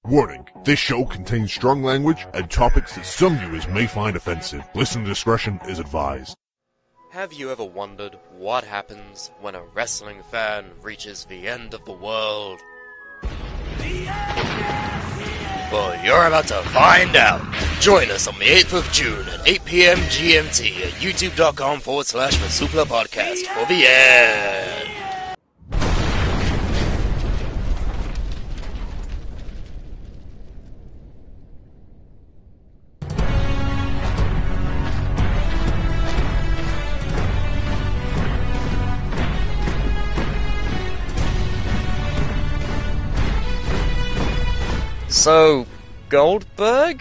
Warning, this show contains strong language and topics that some viewers may find offensive. Listener discretion is advised. Have you ever wondered what happens when a wrestling fan reaches the end of the world? Well, you're about to find out. Join us on the 8th of June at 8 p.m. GMT at youtube.com/Masupla Podcast for the end. So, Goldberg?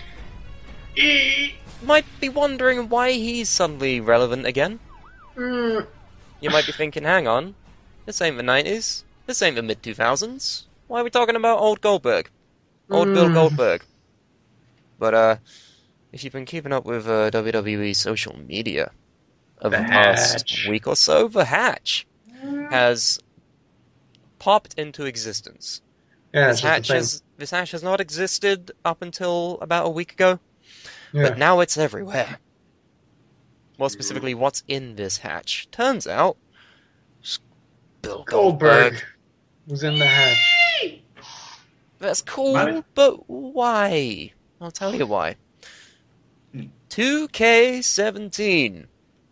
Might be wondering why he's suddenly relevant again. You might be thinking, hang on, this ain't the 90s, this ain't the mid-2000s. Why are we talking about old Goldberg? Old Bill Goldberg. But, if you've been keeping up with WWE social media over the past week or so, the Hatch has popped into existence. Yeah, this hatch has not existed up until about a week ago, Yeah. but now it's everywhere. More specifically, what's in this hatch? Turns out, Bill Goldberg was in the hatch. That's cool, but why? I'll tell you why. 2K17.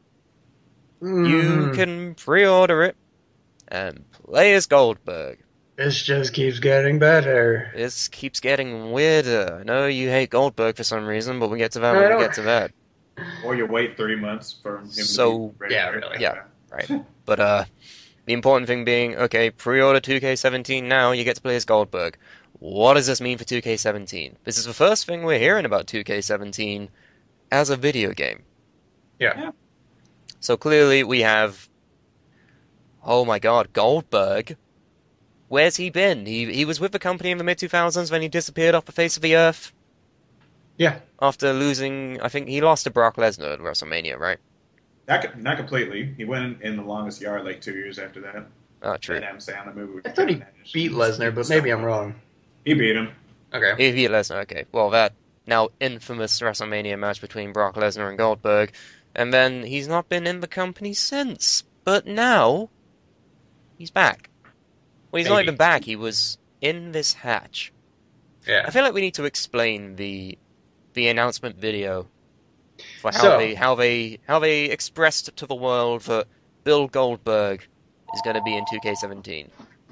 You can pre-order it and play as Goldberg. This just keeps getting better. This keeps getting weirder. I know you hate Goldberg for some reason, but we'll get to that when we get to that. Or you wait 3 months for him to be ready. Yeah, really. Yeah, right. But the important thing being, okay, pre-order 2K17 now, you get to play as Goldberg. What does this mean for 2K17? This is the first thing we're hearing about 2K17 as a video game. Yeah. So clearly we have, oh my god, Goldberg. Where's he been? He was with the company in the mid-2000s when he disappeared off the face of the earth. Yeah. After losing, I think he lost to Brock Lesnar at WrestleMania, right? Not completely. He went in the longest yard like 2 years after that. Oh, true. And Adam Sandler movie with I thought he Kevin Nash. beat Lesnar, but maybe I'm wrong. He beat him. Okay. He beat Lesnar, okay. Well, that now infamous WrestleMania match between Brock Lesnar and Goldberg, and then he's not been in the company since. But now, he's back. Well, he's not even back, he was in this hatch. Yeah. I feel like we need to explain the announcement video for how they expressed to the world that Bill Goldberg is going to be in 2K17.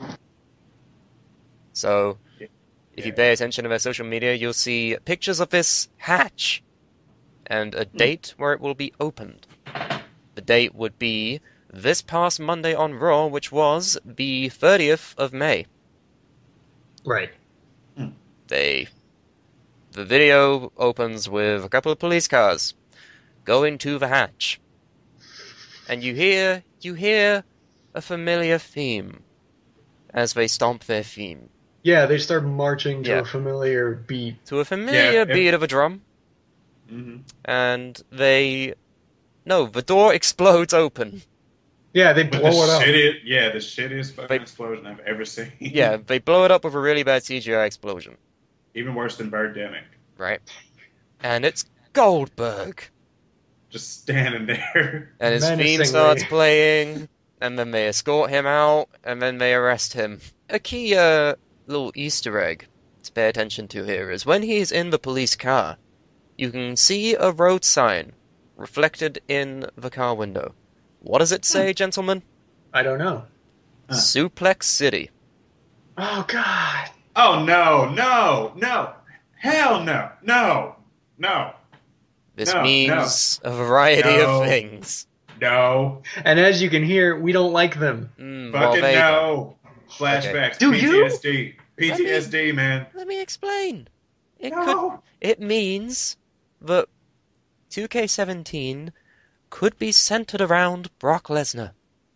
So, if you pay attention to their social media, you'll see pictures of this hatch and a date where it will be opened. The date would be this past Monday on Raw, which was the 30th of May. Right. The video opens with a couple of police cars going to the hatch. And you hear a familiar theme as they stomp their theme. Yeah, they start marching to a familiar beat. To a familiar beat of a drum. Mm-hmm. And the door explodes open. Yeah, they blow it up. The shittiest fucking explosion I've ever seen. Yeah, they blow it up with a really bad CGI explosion. Even worse than Birdemic. Right. And it's Goldberg. Just standing there. And his theme starts playing, and then they escort him out, and then they arrest him. A key little Easter egg to pay attention to here is when he's in the police car, you can see a road sign reflected in the car window. What does it say, gentlemen? I don't know. Suplex City. Oh, God. Oh, no. Hell no. This means a variety of things. No. And as you can hear, we don't like them. Fucking no. Flashbacks. Do PTSD. you? PTSD, man. Let me explain. It means that 2K17 could be centered around Brock Lesnar.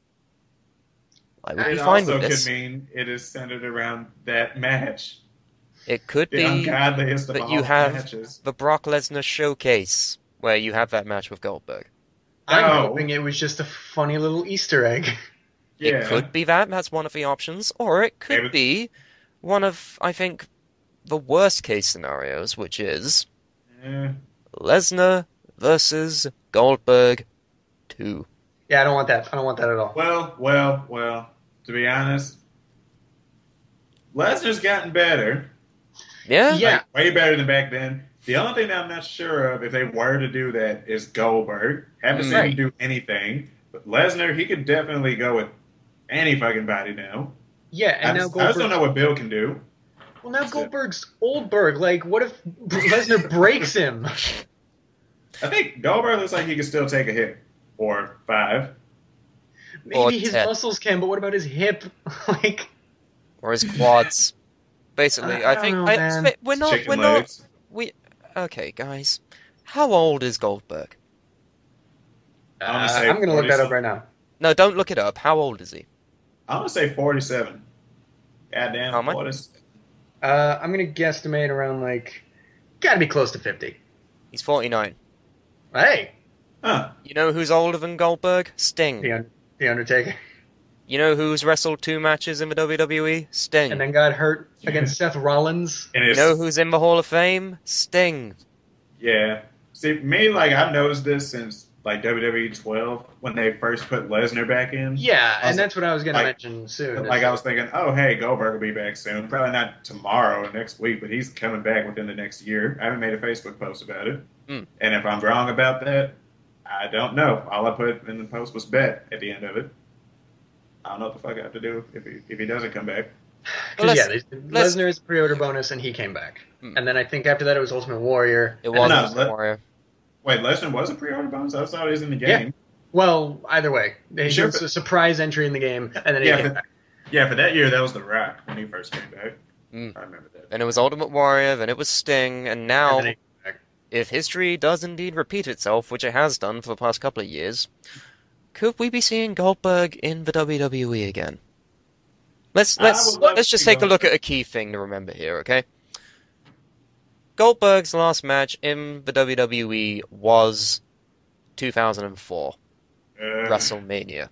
I would be fine with this. It also could mean it is centered around that match. It could be ungodliest of that all you have matches. the Brock Lesnar showcase where you have that match with Goldberg. I'm hoping it was just a funny little Easter egg. Yeah. It could be that. That's one of the options. Or it could be one of, I think, the worst case scenarios, which is Eh. Lesnar versus Goldberg 2. Yeah, I don't want that. I don't want that at all. Well. To be honest, Lesnar's gotten better. Yeah? Yeah. Like, way better than back then. The only thing that I'm not sure of, if they were to do that, is Goldberg. Haven't seen him do anything. But Lesnar, he could definitely go with any fucking body now. Yeah, and now I just Goldberg. don't know what Bill can do. Well, now Goldberg's Oldberg. Like, what if Lesnar breaks him? I think Goldberg looks like he can still take a hit. Or 5. Maybe Or his 10. muscles can, but what about his hip? Like, Or his quads. Basically, I think... don't know, man. we're not... Chicken legs. Okay, guys. How old is Goldberg? I'm going to look that up right now. No, don't look it up. How old is he? I'm going to say 47. Goddamn, How much? what is... I'm going to guesstimate around, like, gotta be close to 50. He's 49. Hey! Huh. You know who's older than Goldberg? Sting. The Undertaker. You know who's wrestled 2 matches in the WWE? Sting. And then got hurt against Seth Rollins. And You it's, know who's in the Hall of Fame? Sting. Yeah. See, me, like, I've noticed this since, like, WWE 12, when they first put Lesnar back in. Yeah, and Also, that's what I was going to like- mention soon. Like, I was thinking, oh, hey, Goldberg will be back soon. Probably not tomorrow or next week, but he's coming back within the next year. I haven't made a Facebook post about it. Mm. And if I'm wrong about that, I don't know. All I put in the post was bet at the end of it. I don't know what the fuck I have to do if he doesn't come back. Because, let's- Lesnar is a pre-order bonus, and he came back. And then I think after that it was Ultimate Warrior. It and was then- Ultimate Warrior. Wait, Lesnar was a pre-order bonus? I thought he was in the Yeah. game. Well, either way. He Sure, was a surprise entry in the game, and then he came back. Yeah, for that year, that was The Rock when he first came back. Mm. I remember that. Then it was Ultimate Warrior, then it was Sting, and now, And then he came back. if history does indeed repeat itself, which it has done for the past couple of years, could we be seeing Goldberg in the WWE again? Let's would love to just see take a look Goldberg. at a key thing to remember here, okay? Goldberg's last match in the WWE was 2004, WrestleMania.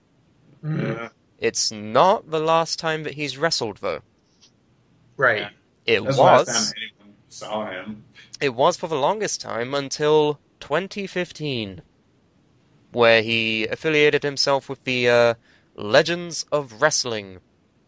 It's not the last time that he's wrestled, though. Right. It That's the last was. time anyone saw him. It was for the longest time until 2015, where he affiliated himself with the Legends of Wrestling.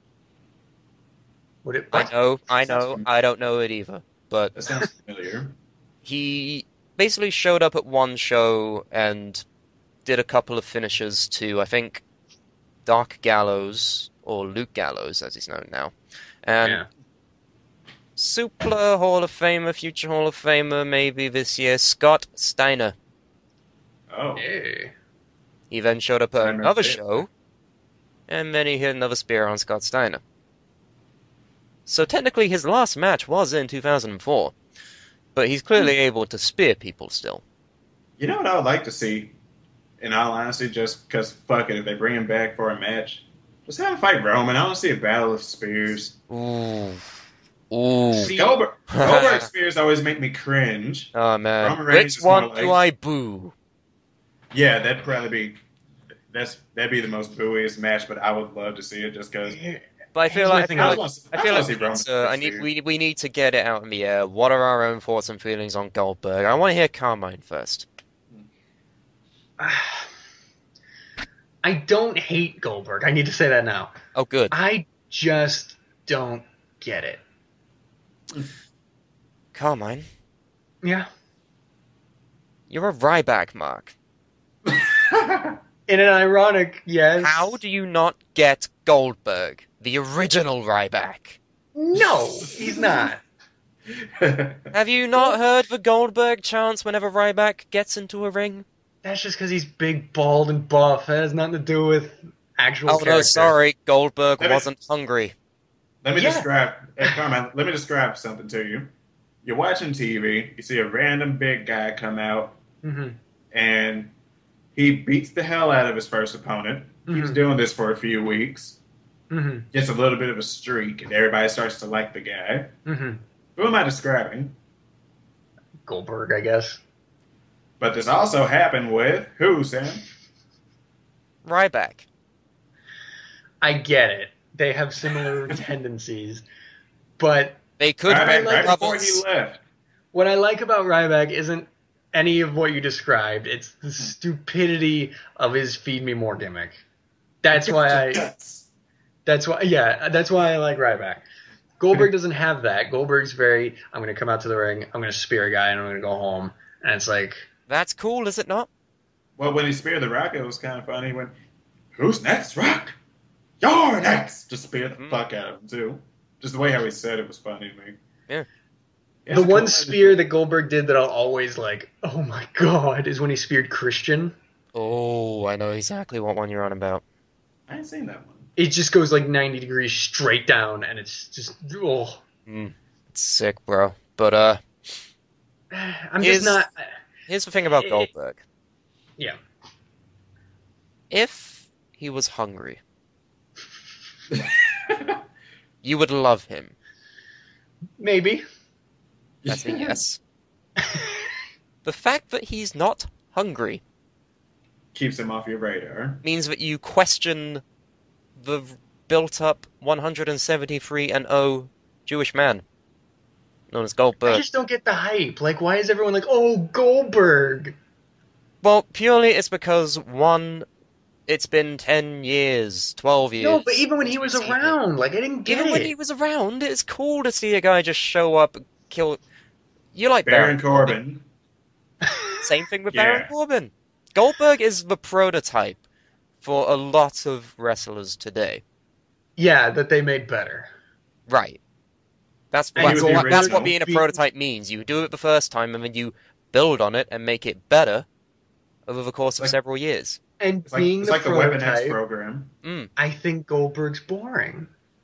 Would it, I what? know, Sounds I don't know it either. But That sounds familiar. he basically showed up at one show and did a couple of finishes to, I think, Doc Gallows, or Luke Gallows as he's known now. And Yeah. Supla Hall of Famer, future Hall of Famer, maybe this year, Scott Steiner. Oh. Hey. He then showed up at Steiner another fit. show, and then he hit another spear on Scott Steiner. So technically his last match was in 2004, but he's clearly able to spear people still. You know what I would like to see, in all honesty, just because, fuck it, if they bring him back for a match, just have him fight Roman. I want to see a battle of spears. Ooh. Ooh. Goldberg spears always make me cringe. Oh man. Roman Reigns Which is more one like- do I boo? Yeah, that'd probably be... That'd be the most booiest match, but I would love to see it just because... But I feel like we we need to get it out in the air. What are our own thoughts and feelings on Goldberg? I want to hear Carmine first. I don't hate Goldberg. I need to say that now. Oh, good. I just don't get it. Carmine, Yeah. you're a Ryback mark. In an ironic, yes. How do you not get Goldberg, the original Ryback? No, he's not. Have you not heard the Goldberg chants whenever Ryback gets into a ring? That's just because he's big, bald, and buff. That has nothing to do with actual Oh character. no, sorry, Goldberg Let me- wasn't hungry. Let me Yeah. describe... Hey, Carmine, let me describe something to you. You're watching TV, you see a random big guy come out, Mm-hmm. and he beats the hell out of his first opponent. He's Mhm. doing this for a few weeks. Mm-hmm. Gets a little bit of a streak, and everybody starts to like the guy. Mm-hmm. Who am I describing? Goldberg, I guess. But this also happened with who, Sam? Ryback. I get it. They have similar tendencies. But They could Ryback, be right before brothers. he left. What I like about Ryback isn't any of what you described. It's the stupidity of his "Feed Me More" gimmick. That's why I like Ryback. Goldberg doesn't have that. Goldberg's very, I'm going to come out to the ring, I'm going to spear a guy, and I'm going to go home. And it's like... That's cool, is it not? Well, when he speared the Rock, it was kind of funny. He went, "Who's next, Rock? You're next!" Just speared the fuck out of him, too. Just the way how he said it was funny to me. Yeah. The one spear that Goldberg did that I'll always like, oh my god, is when he speared Christian. Oh, I know exactly what one you're on about. I ain't seen that one. It just goes like 90 degrees straight down, and it's just, oh. It's sick, bro. But, I'm just not... Here's the thing about Goldberg. Yeah. If he was hungry, you would love him. Maybe. That's a yes. The fact that he's not hungry Keeps him off your radar. means that you question the built-up 173-0 Jewish man known as Goldberg. I just don't get the hype. Like, why is everyone like, oh, Goldberg? Well, purely it's because, one, it's been 10 years, 12 years. No, but even when he was around, like, I didn't get it. Even when he was around, it's cool to see a guy just show up, kill... You like Baron Corbin. Same thing with Yeah. Baron Corbin. Goldberg is the prototype for a lot of wrestlers today. Yeah, that they made better. Right. That's And he was the what original. being a prototype means. You do it the first time, and then you build on it and make it better over the course of several years. And It's like, being it's the like the Weapon X prototype, program. I think Goldberg's boring.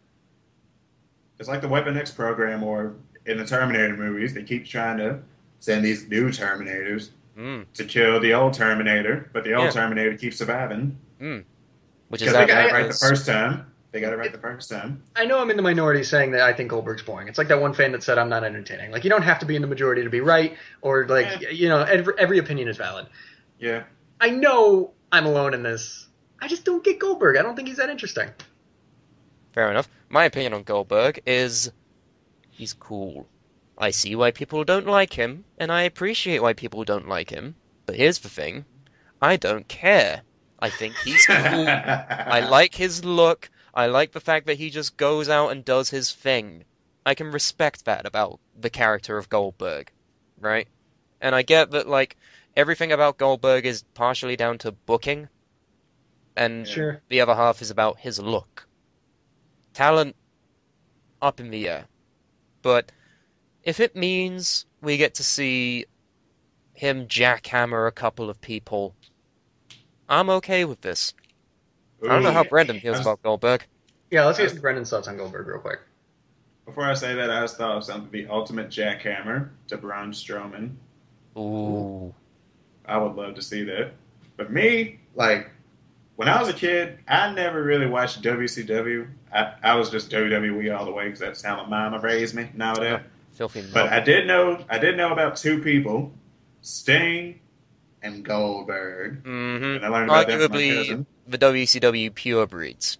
It's like the Weapon X program, or in the Terminator movies, they keep trying to send these new Terminators to kill the old Terminator, but the old Terminator keeps surviving. Which is Because they got it right the first time. They got it right the first time. I know I'm in the minority saying that I think Goldberg's boring. It's like that one fan that said I'm not entertaining. Like, you don't have to be in the majority to be right, or like, you know, every opinion is valid. Yeah. I know I'm alone in this. I just don't get Goldberg. I don't think he's that interesting. Fair enough. My opinion on Goldberg is he's cool. I see why people don't like him, and I appreciate why people don't like him. But here's the thing. I don't care. I think he's cool. I like his look. I like the fact that he just goes out and does his thing. I can respect that about the character of Goldberg, right? And I get that, like, everything about Goldberg is partially down to booking, and the other half is about his look. Talent, up in the air. But if it means we get to see him jackhammer a couple of people, I'm okay with this. I don't know how Brendan feels about Goldberg. Yeah, let's get Brendan's thoughts on Goldberg real quick. Before I say that, I just thought of something, the ultimate jackhammer to Braun Strowman. Ooh. I would love to see that. But me, like, when I was a kid, I never really watched WCW. I was just WWE all the way because that's how my mama raised me and all that. Filthy But I did know about two people, Sting and Goldberg. Mm-hmm. And I learned about that from my Arguably cousin. the WCW purebreds.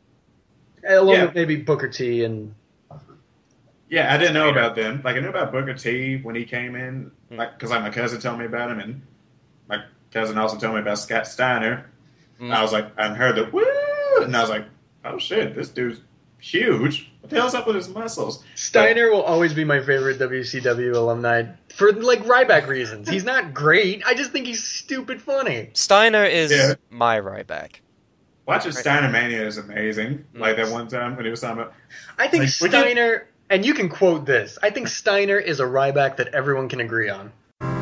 Along with maybe Booker T and... Yeah, I didn't know about them. Like, I knew about Booker T when he came in, like, because my cousin told me about him, and my cousin also told me about Scott Steiner. I was like, I heard the woo, and I was like, oh shit, this dude's huge. What the hell's up with his muscles? Steiner will always be my favorite WCW alumni for, like, Ryback reasons. He's not great. I just think he's stupid funny. Steiner is my Ryback. Watching Steiner Mania is amazing. Like that one time when he was talking about... I think like, Steiner, and you can quote this, I think Steiner is a Ryback that everyone can agree on.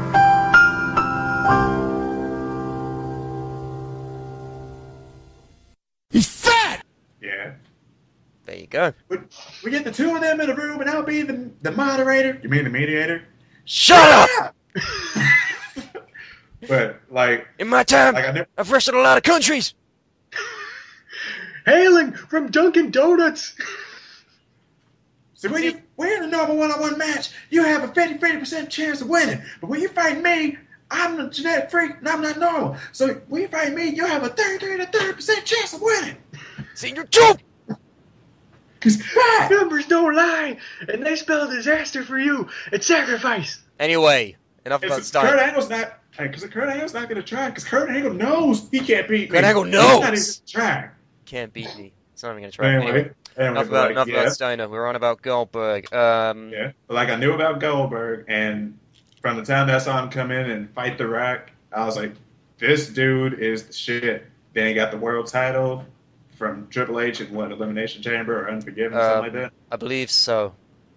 He's fat! Yeah. There you go. We get the two of them in a room and I'll be the moderator. You mean the mediator? Shut up! But, like... In my time, like I've wrestled a lot of countries! Hailing from Dunkin' Donuts! See, when you win a normal one-on-one match, you have a 50% chance of winning. But when you fight me, I'm a genetic freak and I'm not normal. So when you fight me, you have a 30% chance of winning. See, you're joke! He's fat. Numbers don't lie, and they spell disaster for you. It's sacrifice. Anyway, enough about Steiner. Kurt Angle's not. Because Kurt Angle's not going to try. Because Kurt Angle knows he can't beat me. Kurt Angle He's not even knows. going to try. Can't beat me. It's not even going to try. Anyway, enough about Steiner. We're on about Goldberg. Yeah, but like I knew about Goldberg, and from the time that I saw him come in and fight The Rock, I was like, this dude is the shit. Then he got the world title from Triple H in Elimination Chamber or Unforgiven, something like that. I believe so.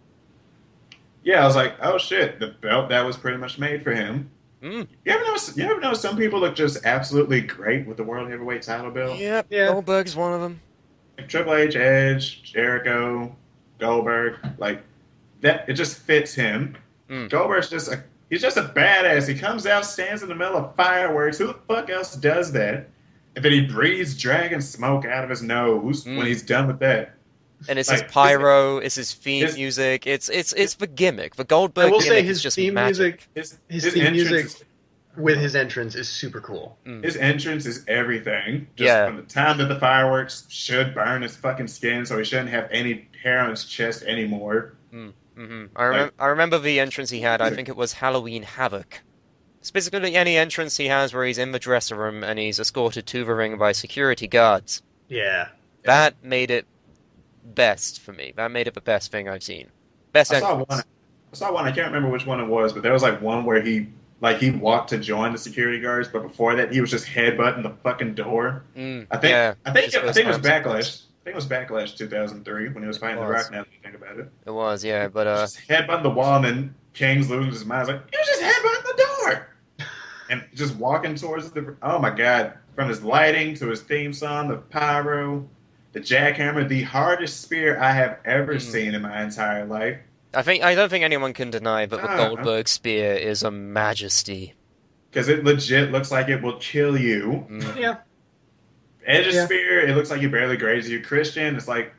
Yeah, I was like, oh shit, the belt that was pretty much made for him. Mm. You ever know some people look just absolutely great with the World Heavyweight title belt? Yep, Yeah. Goldberg's one of them. Like Triple H, Edge, Jericho, Goldberg, like that. It just fits him. Mm. Goldberg's he's just a badass. He comes out, stands in the middle of fireworks. Who the fuck else does that? And then he breathes dragon smoke out of his nose when he's done with that. And it's Like, his pyro, it's his theme music, it's the gimmick. The Goldberg I will gimmick say his is just theme magic. music, His theme entrance music with his entrance is super cool. His entrance is everything. Just Yeah. from the time that the fireworks should burn his fucking skin, so he shouldn't have any hair on his chest anymore. Mm-hmm. I remember the entrance he had. I think it was Halloween Havoc. It's basically any entrance he has where he's in the dressing room and he's escorted to the ring by security guards. Yeah. That made it best for me. That made it the best thing I've seen. Best entrance. I saw one. I can't remember which one it was, but there was like one where he walked to join the security guards, but before that he was just headbutting the fucking door. I think it was Backlash. I think it was Backlash 2003 when he was fighting The Rock. Now that you think about it, it was, yeah. But just headbutting the wall, and then King's losing his mind. He's like, "You just headbutting the door," and just walking towards the. Oh my god! From his lighting to his theme song, the pyro, the jackhammer, the hardest spear I have ever seen in my entire life. I don't think anyone can deny that the Goldberg spear is a majesty. Because it legit looks like it will kill you. Yeah. Edge's spear, it looks like it barely grazes you. Christian, it's like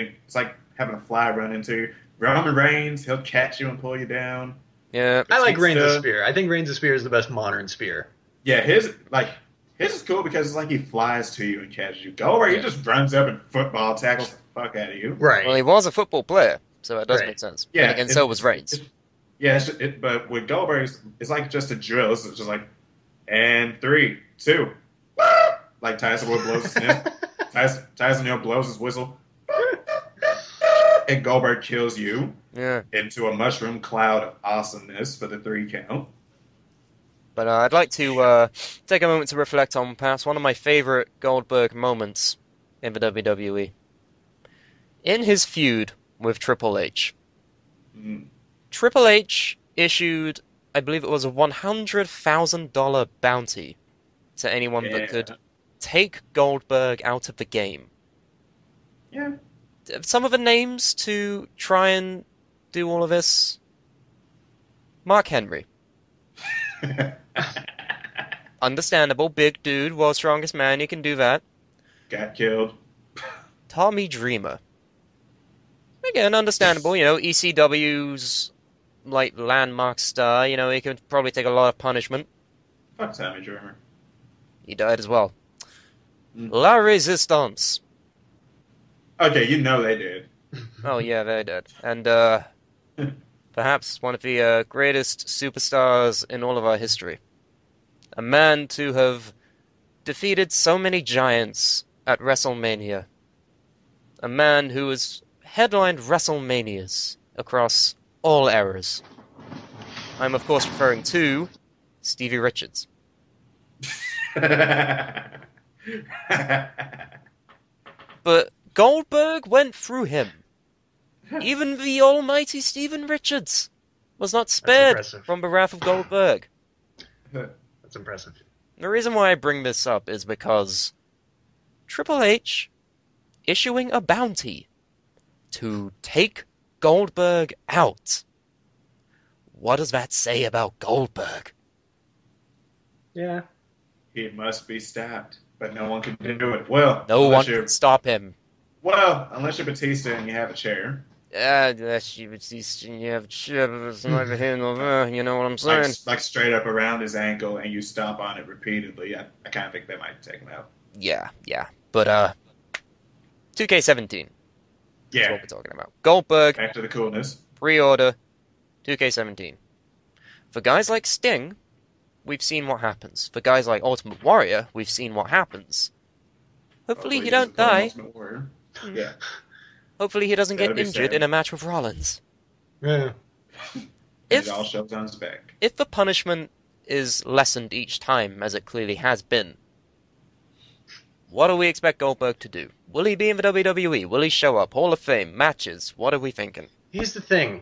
having a fly run into you. Roman Reigns, he'll catch you and pull you down. Yeah. I like Reigns' spear. I think Reigns' spear is the best modern spear. Yeah, his is cool because it's like he flies to you and catches you. Goldberg, he just runs up and football tackles the fuck out of you. Right. Well, he was a football player, so that does make sense. Yeah. And so was Reigns. But with Goldberg, it's like just a drill. It's just like, and 3, 2, like Tyson Wood blows his sniff. Tyson Hill blows his whistle. And Goldberg kills you into a mushroom cloud of awesomeness for the 3 count. But I'd like to take a moment to reflect on perhaps one of my favorite Goldberg moments in the WWE. In his feud with Triple H. Triple H issued, I believe it was a $100,000 bounty to anyone that could take Goldberg out of the game. Yeah. Some of the names to try and do all of this: Mark Henry. Understandable, big dude, world's strongest man, he can do that. Got killed. Tommy Dreamer. Again, understandable, ECW's like landmark star, he could probably take a lot of punishment. Fuck Tommy Dreamer. He died as well. La Resistance. Okay, they did. Oh yeah, they did. And perhaps one of the greatest superstars in all of our history. A man to have defeated so many giants at WrestleMania. A man who has headlined WrestleManias across all eras. I'm of course referring to Stevie Richards. But Goldberg went through him. Even the almighty Steven Richards was not spared from the wrath of Goldberg. That's impressive. The reason why I bring this up is because Triple H issuing a bounty to take Goldberg out. What does that say about Goldberg? Yeah. He must be stopped, but no one can do it. Well, no one can stop him. Well, unless you're Batista and you have a chair. Unless you're Batista and you have a chair, but it's neither here nor there, you know what I'm saying? Like straight up around his ankle and you stomp on it repeatedly. I kind of think that might take him out. Yeah. But, 2K17. That's Yeah. what we're talking about. Goldberg, Back to the coolness. pre-order, 2K17. For guys like Sting, we've seen what happens. For guys like Ultimate Warrior, we've seen what happens. Hopefully he don't die. Ultimate Warrior. Yeah. Hopefully he doesn't That'd get be injured sad. in a match with Rollins. Yeah. If It all shows on his back. if the punishment is lessened each time, as it clearly has been, what do we expect Goldberg to do? Will he be in the WWE? Will he show up? Hall of Fame, matches? What are we thinking? Here's the thing.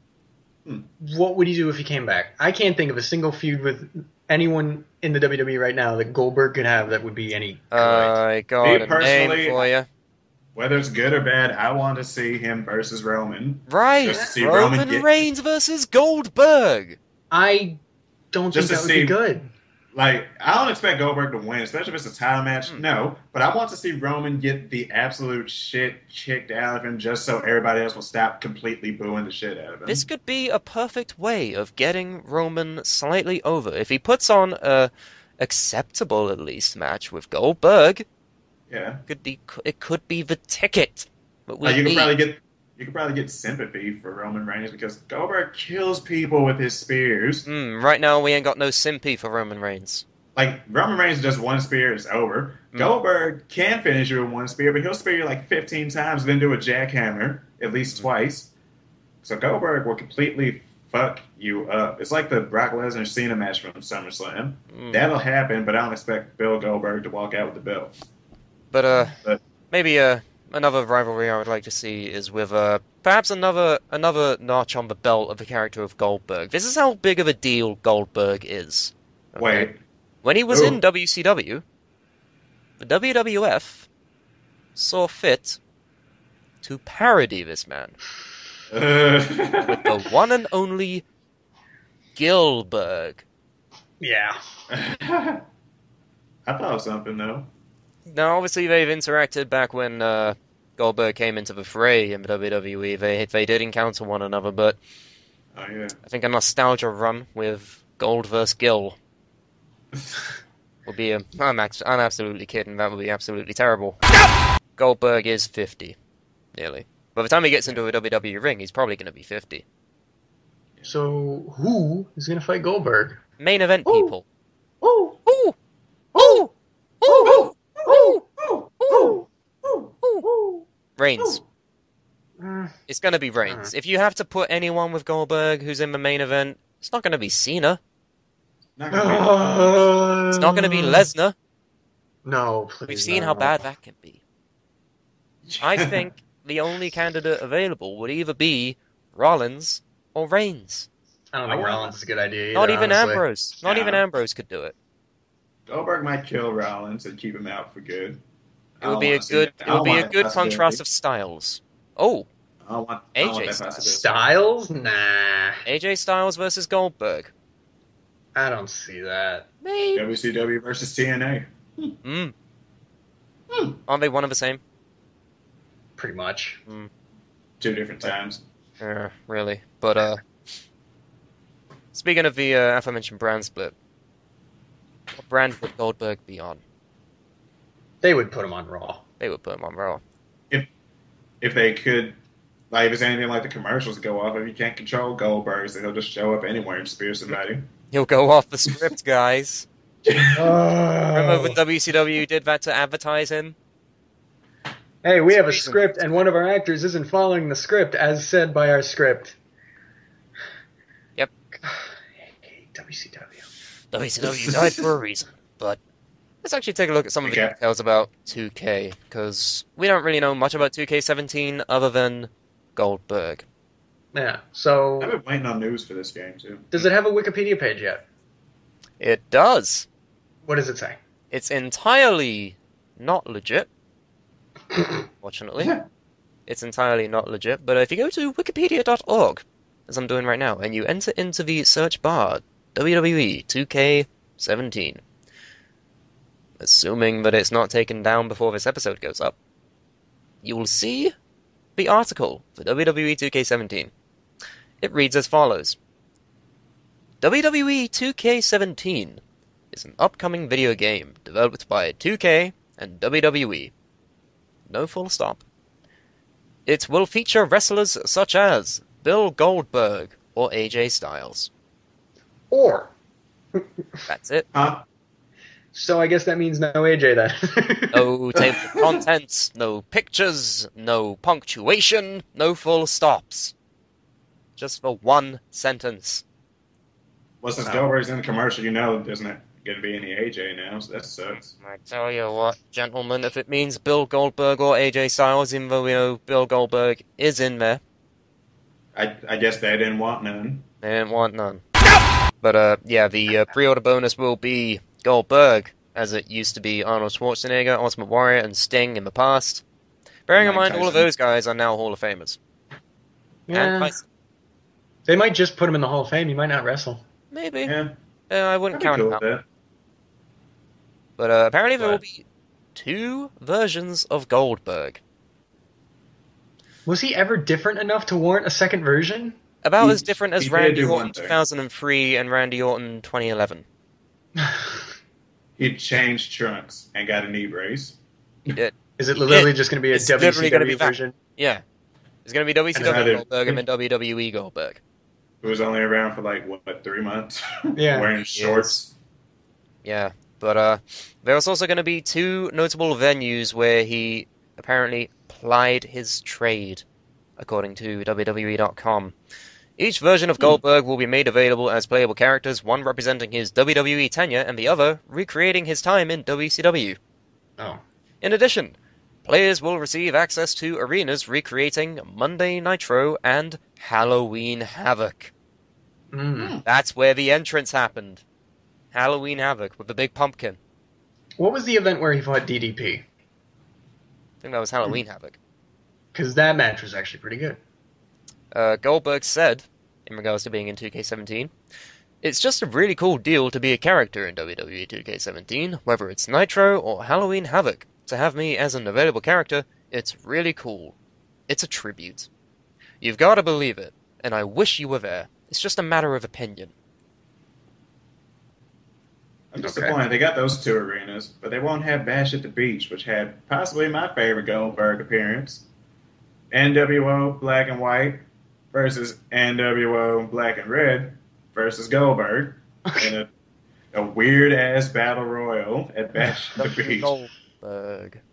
What would he do if he came back? I can't think of a single feud with anyone in the WWE right now that Goldberg could have that would be any good. I got Me a name personally, for you. Whether it's good or bad, I want to see him versus Roman. Right, Just to see Roman Roman get- Reigns versus Goldberg. I don't Just think to that would be see- good. Like, I don't expect Goldberg to win, especially if it's a title match. No, but I want to see Roman get the absolute shit kicked out of him just so everybody else will stop completely booing the shit out of him. This could be a perfect way of getting Roman slightly over. If he puts on a acceptable, at least, match with Goldberg, Yeah. it could be the ticket. But we Like, you need. could probably get sympathy for Roman Reigns because Goldberg kills people with his spears. Right now, we ain't got no simpy for Roman Reigns. Like, Roman Reigns does one spear, it's over. Goldberg can finish you with one spear, but he'll spear you like 15 times, then do a jackhammer at least twice. So Goldberg will completely fuck you up. It's like the Brock Lesnar Cena match from SummerSlam. That'll happen, but I don't expect Bill Goldberg to walk out with the belt. But But- maybe another rivalry I would like to see is with perhaps another notch on the belt of the character of Goldberg. This is how big of a deal Goldberg is. Okay? Wait. When he was Who? in WCW, the WWF saw fit to parody this man with the one and only Gilberg. Yeah. I thought of something, though. Now, obviously, they've interacted back when Goldberg came into the fray in the WWE. They did encounter one another, but Oh, yeah. I think a nostalgia run with Gold vs. Gil would be I'm absolutely kidding. That would be absolutely terrible. Goldberg is 50, nearly. By the time he gets into a WWE ring, he's probably going to be 50. So who is going to fight Goldberg? Main event people. Ooh. Ooh! Ooh! Ooh! Ooh! Reigns. It's going to be Reigns. If you have to put anyone with Goldberg who's in the main event, it's not going to be Cena. Not gonna It's not going to be Lesnar. No, please. We've seen no. how bad that can be. I think the only candidate available would either be Rollins or Reigns. I don't think Rollins is a good idea either, Not even honestly. Ambrose. Not even Ambrose could do it. Goldberg might kill Rollins and keep him out for good. It would be a good contrast of styles. Oh, I don't want AJ that Styles. possibility. Styles? Nah. AJ Styles versus Goldberg. I don't see that. Maybe. WCW versus TNA. Aren't they one and the same? Pretty much. 2 different times. Really. But, speaking of the aforementioned brand split, what brand would Goldberg be on? They would put him on Raw. They would put him on Raw. If they could, like, if it's anything like the commercials go off, if you can't control Goldberg, then he'll just show up anywhere and spear somebody. He'll go off the script, guys. Remember when WCW did that to advertise him? Hey, we have a script, and one of our actors isn't following the script as said by our script. Yep. WCW. WCW died for a reason. But let's actually take a look at some of the Okay. details about 2K, because we don't really know much about 2K17 other than Goldberg. Yeah, so I've been waiting on news for this game, too. does it have a Wikipedia page yet? It does. What does it say? It's entirely not legit. Fortunately. It's entirely not legit, but if you go to wikipedia.org, as I'm doing right now, and you enter into the search bar WWE 2K17, assuming that it's not taken down before this episode goes up, you will see the article for WWE 2K17. It reads as follows. WWE 2K17 is an upcoming video game developed by 2K and WWE. No full stop. It will feature wrestlers such as Bill Goldberg or AJ Styles. Or. That's it. Huh? So I guess that means no AJ then. No table of contents, no pictures, no punctuation, no full stops. Just for one sentence. Well, since Goldberg's in the commercial, there's not going to be any AJ now, so that sucks. I tell you what, gentlemen, if it means Bill Goldberg or AJ Styles, even though we know Bill Goldberg is in there. I guess they didn't want none. They didn't want none. But, yeah, the pre-order bonus will be Goldberg, as it used to be Arnold Schwarzenegger, Ultimate Warrior, and Sting in the past. Bearing in mind, all of those guys are now Hall of Famers. Yeah. They might just put him in the Hall of Fame. He might not wrestle. Maybe. Yeah. I wouldn't count him out. But apparently there will be 2 versions of Goldberg. Was he ever different enough to warrant a second version? About as different as Randy Orton 2003 and Randy Orton 2011. He changed trunks and got a knee brace. He did. Is it literally just going to be a WCW version? Yeah. It's going to be WCW Goldberg and then WWE Goldberg. Who was only around for 3 months? Yeah. Wearing shorts. Yeah. But there's also going to be 2 notable venues where he apparently plied his trade, according to WWE.com. Each version of Goldberg will be made available as playable characters, one representing his WWE tenure and the other recreating his time in WCW. Oh. In addition, players will receive access to arenas recreating Monday Nitro and Halloween Havoc. That's where the entrance happened. Halloween Havoc with the big pumpkin. What was the event where he fought DDP? I think that was Halloween Havoc. Because that match was actually pretty good. Goldberg said, in regards to being in 2K17, "It's just a really cool deal to be a character in WWE 2K17, whether it's Nitro or Halloween Havoc. To have me as an available character, it's really cool. It's a tribute. You've got to believe it, and I wish you were there. It's just a matter of opinion." I'm disappointed. They got those 2 arenas, but they won't have Bash at the Beach, which had possibly my favorite Goldberg appearance. NWO Black and White versus NWO Black and Red versus Goldberg in a weird-ass battle royal at Bash at the Beach. Goldberg.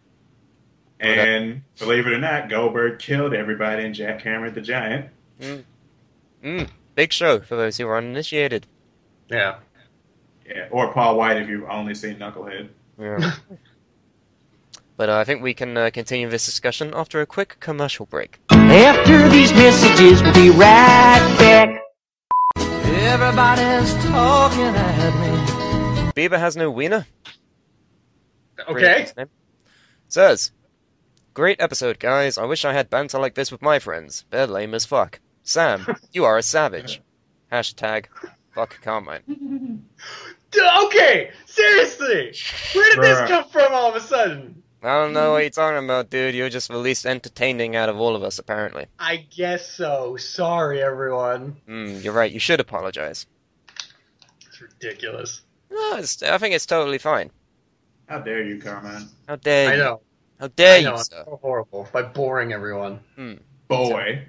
And believe it or not, Goldberg killed everybody and jackhammered the Giant. Big show for those who are uninitiated. Yeah. Yeah, or Paul White if you've only seen Knucklehead. Yeah. But I think we can continue this discussion after a quick commercial break. After these messages, we'll be right back. Everybody's talking at me. Bieber has no wiener. Okay. Says, "Great episode, guys. I wish I had banter like this with my friends. They're lame as fuck. Sam, you are a savage. Hashtag fuck Carmine." Okay, seriously! Where did this come from all of a sudden? I don't know what you're talking about, dude. You're just the least entertaining out of all of us, apparently. I guess so. Sorry, everyone. You're right. You should apologize. It's ridiculous. No, I think it's totally fine. How dare you, Carmine? How dare you? I know. How dare I know, you, I'm sir? so horrible by boring everyone. Boy.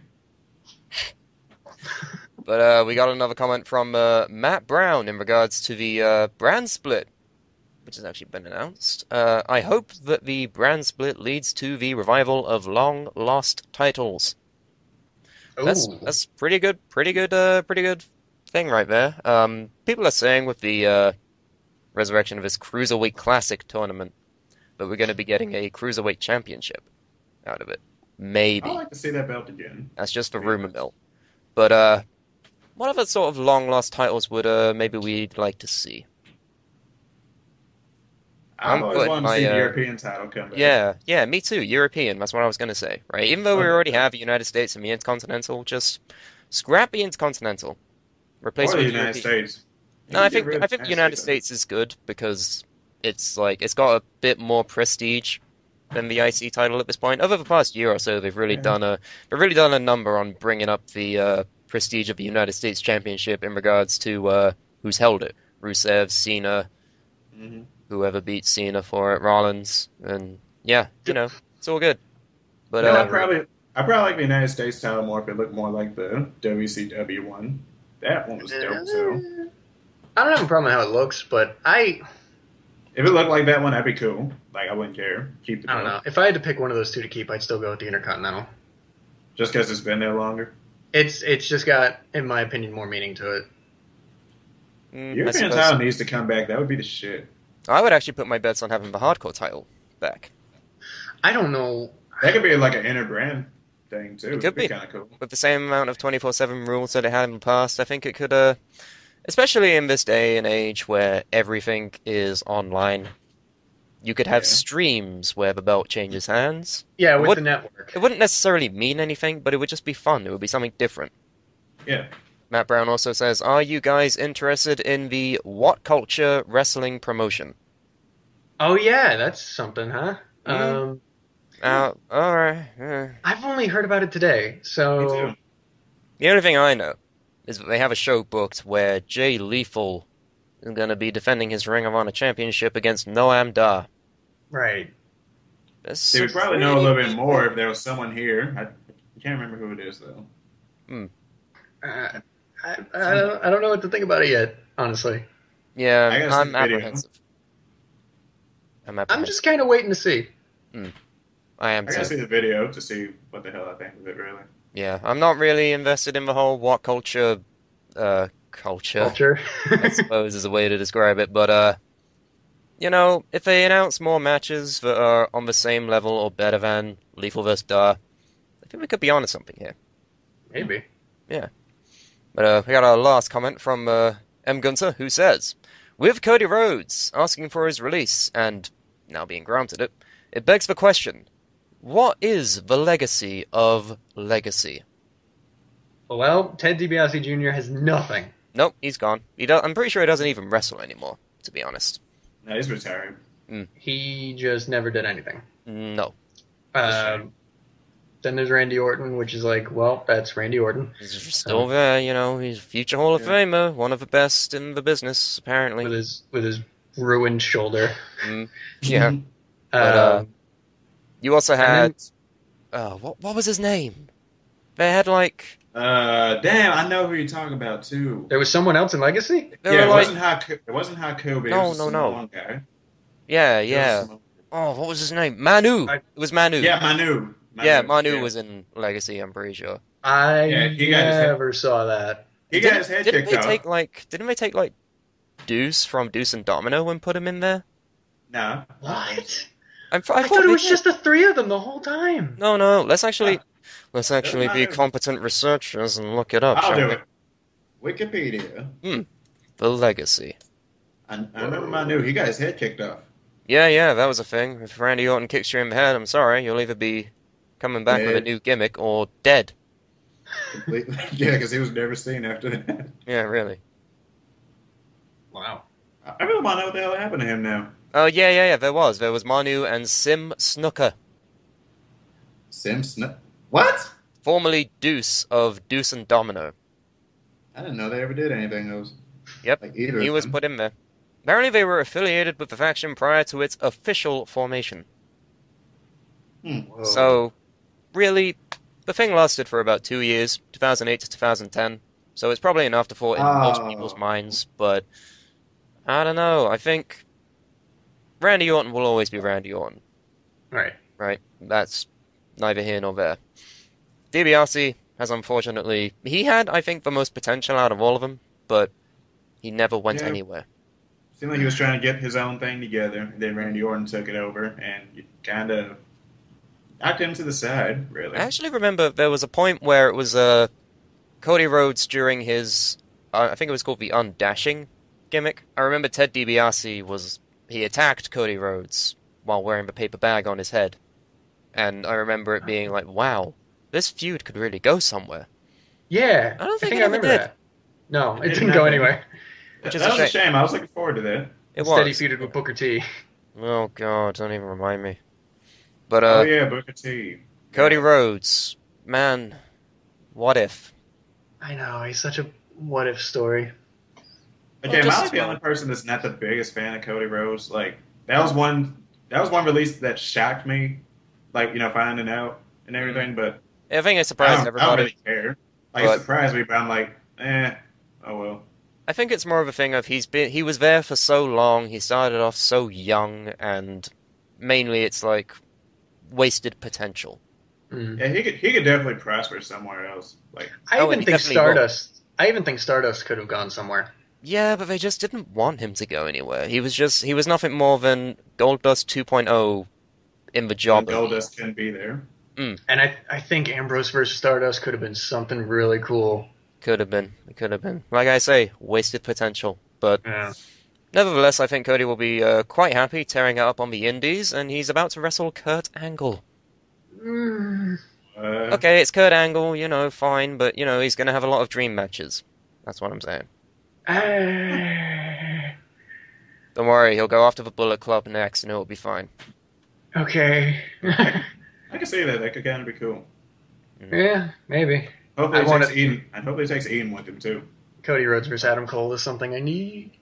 But we got another comment from Matt Brown in regards to the brand split, which has actually been announced. "I hope that the brand split leads to the revival of long-lost titles." That's pretty good thing right there. People are saying with the resurrection of this Cruiserweight Classic tournament that we're going to be getting a Cruiserweight Championship out of it. Maybe. I'd like to see that belt again. That's just the rumor mill. But what other sort of long-lost titles would maybe we'd like to see? I've always wanted to see the European title come back. Yeah, me too. European, that's what I was going to say. Right? Even though we already have the United States and the Intercontinental, just scrap the Intercontinental. Replace it with the United States. No, I think the United States is good because it's got a bit more prestige than the IC title at this point. Over the past year or so, they've really done a number on bringing up the prestige of the United States Championship in regards to who's held it: Rusev, Cena, whoever beat Cena for it, Rollins, and yeah, it's all good. But I probably like the United States title more if it looked more like the WCW one. That one was dope too. I don't have a problem with how it looks, but if it looked like that one, that'd be cool. Like, I wouldn't care. Keep the. I don't know. If I had to pick one of those two to keep, I'd still go with the Intercontinental. Just because it's been there longer. It's just got, in my opinion, more meaning to it. European title needs to come back. That would be the shit. I would actually put my bets on having the hardcore title back. I don't know. That could be like an inter-brand thing too. It could be kind of cool. With the same amount of 24/7 rules that it had in the past. I think it could, especially in this day and age where everything is online. You could have streams where the belt changes hands. Yeah, with the network. It wouldn't necessarily mean anything, but it would just be fun. It would be something different. Yeah. Matt Brown also says, are you guys interested in the What Culture wrestling promotion? Oh, yeah, that's something, huh? Alright. I've only heard about it today, so... Me too. The only thing I know is that they have a show booked where Jay Lethal is going to be defending his Ring of Honor Championship against Noam Dar. Right. They would probably know a little bit more if there was someone here. I can't remember who it is, though. I don't know what to think about it yet, honestly. Yeah, I'm apprehensive. I'm just kind of waiting to see. I gotta see the video to see what the hell I think of it, really. Yeah, I'm not really invested in the whole What Culture culture, I suppose is a way to describe it, but if they announce more matches that are on the same level or better than Lethal vs. Dar, I think we could be onto something here. Maybe. Yeah. But we got our last comment from M. Gunter, who says, with Cody Rhodes asking for his release, and now being granted it, it begs the question, what is the legacy of Legacy? Well, Ted DiBiase Jr. has nothing. Nope, he's gone. I'm pretty sure he doesn't even wrestle anymore, to be honest. No, he's retired. He just never did anything. No. Then there's Randy Orton, which is like, well, that's Randy Orton. He's still there, he's a future Hall of Famer, one of the best in the business, apparently. With his ruined shoulder. Yeah. But, you also had... what was his name? They had, like... damn, I know who you're talking about, too. There was someone else in Legacy? It wasn't Haku, but it was one guy. Yeah. Oh, what was his name? Manu! It was Manu. Yeah, Manu. Manu was in Legacy, I'm pretty sure. I never saw that. He got his head kicked off. Didn't they take, like, Deuce from Deuce and Domino and put him in there? No. What? I thought it was just the three of them the whole time. No. Let's actually be competent researchers and look it up. I'll do it. Wikipedia. The Legacy. I remember Manu. He got his head kicked off. Yeah, that was a thing. If Randy Orton kicks you in the head, I'm sorry, you'll either be coming back with a new gimmick or dead. Completely. Yeah, because he was never seen after that. Yeah, really. Wow. I really want to know what the hell happened to him now. Oh, yeah, there was. There was Manu and Sim Snooker. Sim Snooker? What? Formerly Deuce of Deuce and Domino. I didn't know they ever did anything else. Yep, he was put in there. Apparently they were affiliated with the faction prior to its official formation. So, really, the thing lasted for about 2 years, 2008 to 2010. So it's probably an afterthought in most people's minds, but I don't know. I think Randy Orton will always be Randy Orton. Right? That's neither here nor there. DiBiase has unfortunately... He had, I think, the most potential out of all of them, but he never went anywhere. Seemed like he was trying to get his own thing together, and then Randy Orton took it over and kind of knocked him to the side, really. I actually remember there was a point where it was Cody Rhodes during his... I think it was called the Undashing gimmick. I remember Ted DiBiase he attacked Cody Rhodes while wearing the paper bag on his head. And I remember it being like, wow, this feud could really go somewhere. Yeah. I don't think I remember that. No, it didn't go anywhere. Which is that was a shame. I was looking forward to that. Instead he feuded with Booker T. Oh, God, don't even remind me. But, oh, yeah, Booker T. Cody Rhodes. Man, what if? I know, he's such a what-if story. Okay, am I the only person that's not the biggest fan of Cody Rhodes? Like, that was one release that shocked me, like, finding out. and everything, but I think it I surprised don't everybody. really care. Like, But- it surprised me, but I'm like, oh well. I think it's more of a thing of he was there for so long, he started off so young, and mainly it's like wasted potential. Mm. Yeah, he could definitely prosper somewhere else. Like, I even he think definitely will. Stardust. I even think Stardust could have gone somewhere. Yeah, but they just didn't want him to go anywhere. He was nothing more than Goldust 2.0 in the job. Goldust can be there. And I think Ambrose versus Stardust could have been something really cool. Could have been. It could have been. Like I say, wasted potential. But Yeah. nevertheless, I think Cody will be quite happy tearing it up on the indies, and he's about to wrestle Kurt Angle. Okay, it's Kurt Angle, fine, but, he's going to have a lot of dream matches. That's what I'm saying. Don't worry, he'll go after the Bullet Club next, and it'll be fine. Okay. I can see that. That could kind of be cool. Yeah, maybe. Hopefully, I want takes Ian, and hopefully, he takes Ian with him too. Cody Rhodes versus Adam Cole is something I need.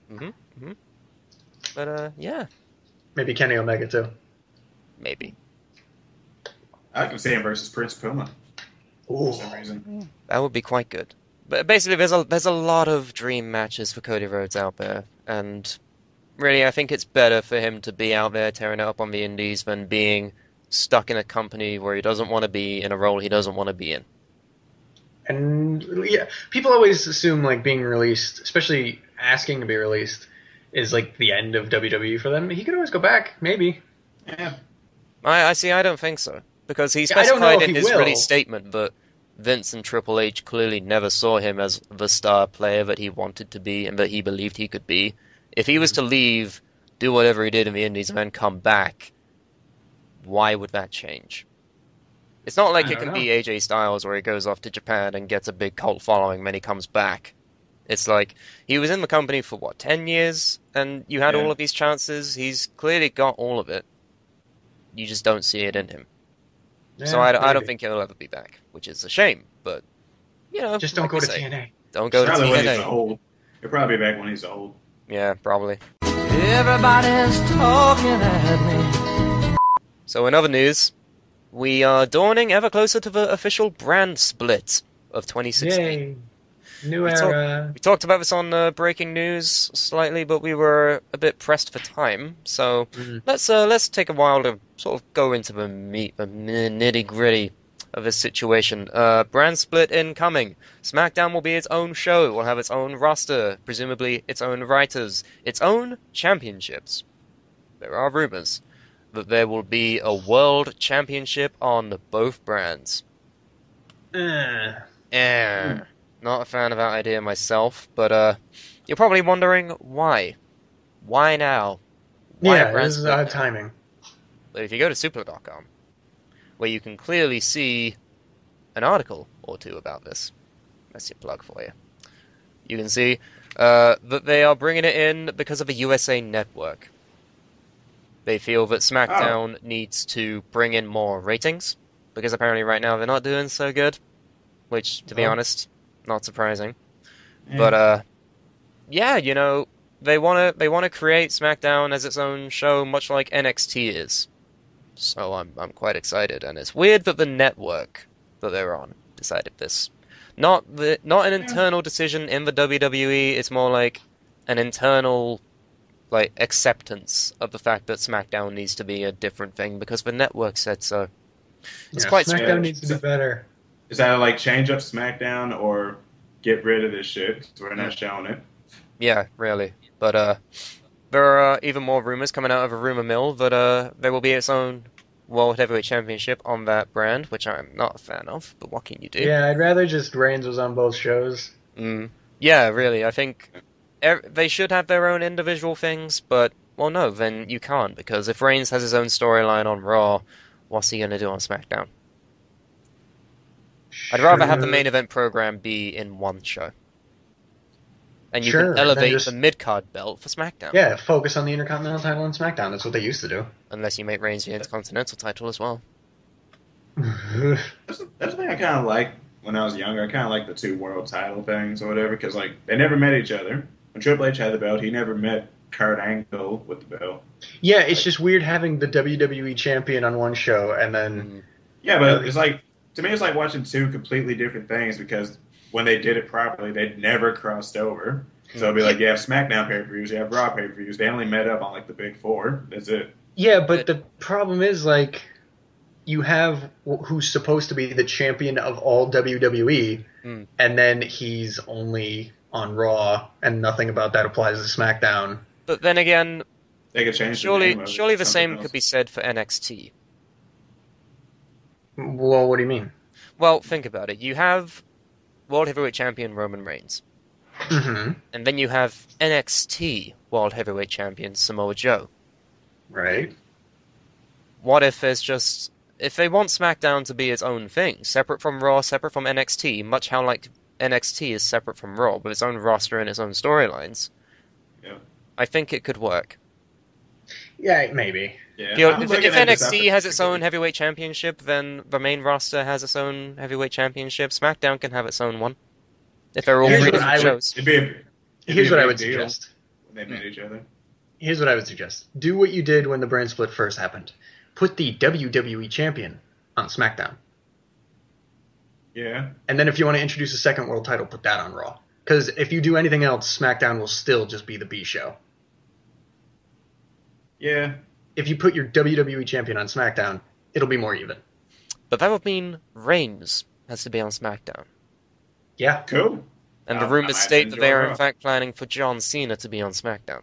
But, yeah, Maybe Kenny Omega too. maybe. I can see him versus Prince Puma Ooh. for some reason. That would be quite good. But basically, there's a lot of dream matches for Cody Rhodes out there, and really, I think it's better for him to be out there tearing it up on the indies than being stuck in a company where he doesn't want to be, in a role he doesn't want to be in. And yeah, people always assume like being released, especially asking to be released, is like the end of WWE for them. He could always go back, maybe. Yeah. I see. I don't think so, because he I don't know specified if in he his will. release statement that Vince and Triple H clearly never saw him as the star player that he wanted to be and that he believed he could be. If he was to leave, do whatever he did in the indies, and then come back, why would that change? It's not like I it don't can know. be AJ Styles where he goes off to Japan and gets a big cult following, then he comes back. It's like, he was in the company for, 10 years? And you had Yeah. all of these chances? He's clearly got all of it. You just don't see it in him. So Yeah, I don't maybe. think he'll ever be back, which is a shame, but, Just don't like go we to say, TNA. Don't go to Probably when he's TNA. old. He'll probably be back when he's old. Yeah, probably. Everybody's talking at me. So in other news, we are dawning ever closer to the official brand split of 2016. Yay. New We era. We talked about this on Breaking News slightly, but we were a bit pressed for time. So let's take a while to sort of go into the meat, the nitty gritty of this situation. Brand split incoming. SmackDown will be its own show. It will have its own roster, presumably its own writers, its own championships. There are rumors that there will be a world championship on both brands. Not a fan of that idea myself, but you're probably wondering why. Why now? Why a Yeah, brand this is split odd now? timing. But if you go to Super.com, where you can clearly see an article or two about this, that's your plug for you. You can see that they are bringing it in because of the USA Network. They feel that SmackDown needs to bring in more ratings, because apparently right now they're not doing so good, which, to be honest, not surprising. Yeah. But, yeah, you know, they want to create SmackDown as its own show, much like NXT is. So I'm quite excited, and it's weird that the network that they're on decided this. Not an internal decision in the WWE. It's more like an internal, like, acceptance of the fact that SmackDown needs to be a different thing because the network said so. It's quite SmackDown strange. needs to be better. Is that like change up SmackDown or get rid of this shit? 'Cause we're not showing it. Yeah, really. But there are even more rumors coming out of a rumor mill that there will be its own World Heavyweight Championship on that brand, which I'm not a fan of, but what can you do? Yeah, I'd rather just Reigns was on both shows. Yeah, really. I think they should have their own individual things, but, well, no, then you can't, because if Reigns has his own storyline on Raw, what's he going to do on SmackDown? I'd rather have the main event program be in one show. And you Sure, can and then elevate just- the mid-card belt for SmackDown. Yeah, focus on the Intercontinental title on SmackDown. That's what they used to do. Unless you make Reigns the Intercontinental title as well. That's the thing I kind of like when I was younger. I kind of like the two world title things or whatever because like they never met each other. When Triple H had the belt, he never met Kurt Angle with the belt. Yeah, it's just weird having the WWE champion on one show and then Yeah, but it's like, to me, it's like watching two completely different things because when they did it properly, they'd never crossed over. So it'd be like, you have SmackDown pay-per-views, you have Raw pay-per-views. They only met up on like the big four. That's it. Yeah, but the problem is, like, you have who's supposed to be the champion of all WWE, and then he's only on Raw, and nothing about that applies to SmackDown. But then again, they could change surely the same else. could be said for NXT. Well, what do you mean? Well, think about it. You have World Heavyweight Champion Roman Reigns. Mm-hmm. And then you have NXT World Heavyweight Champion Samoa Joe. Right. What if there's just... If they want SmackDown to be its own thing, separate from Raw, separate from NXT, much how like NXT is separate from Raw, with its own roster and its own storylines, I think it could work. Yeah, maybe. Yeah, if NXT has its own heavyweight championship, then the main roster has its own heavyweight championship. SmackDown can have its own one. If they're all three different shows. Here's what I would suggest. When they met each other. Here's what I would suggest. Do what you did when the brand split first happened. Put the WWE champion on SmackDown. Yeah. And then if you want to introduce a second world title, put that on Raw. Because if you do anything else, SmackDown will still just be the B show. Yeah. If you put your WWE champion on SmackDown, it'll be more even. But that would mean Reigns has to be on SmackDown. Yeah. Cool. And the rumors state that they are in fact planning for John Cena to be on SmackDown.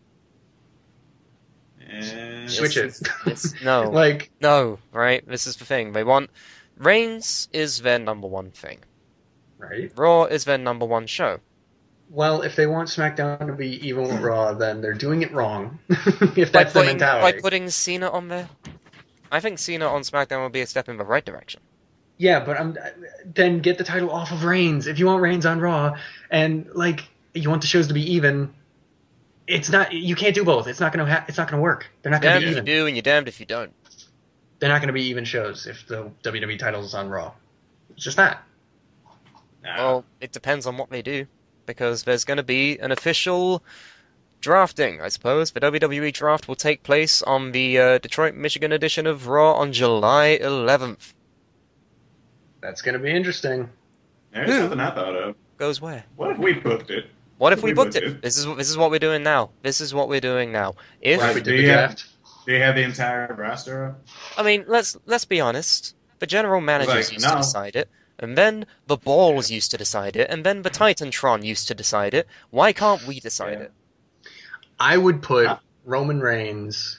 Switch it. No. Like, no, right? This is the thing. They want... Reigns is their number one thing. Right. Raw is their number one show. Well, if they want SmackDown to be even with Raw, then they're doing it wrong. If that's the mentality. By putting Cena on there? I think Cena on SmackDown would be a step in the right direction. Yeah, but then get the title off of Reigns. If you want Reigns on Raw, and like you want the shows to be even, it's not. You can't do both. It's not gonna work. They're not gonna be even. Damned if you do, and you're damned if you don't. They're not gonna be even shows if the WWE title is on Raw. It's just not. Nah. Well, it depends on what they do, because there's going to be an official drafting, I suppose. The WWE draft will take place on the Detroit, Michigan edition of Raw on July 11th. That's going to be interesting. There's something I thought of. Goes where? What if we booked it? What if we booked it? This is what we're doing now. This is what we're doing now. If we did the draft. Do you have the entire roster up? I mean, let's be honest. The general managers used to decide it, and then the Balls used to decide it, and then the Titantron used to decide it. Why can't we decide it? I would put Roman Reigns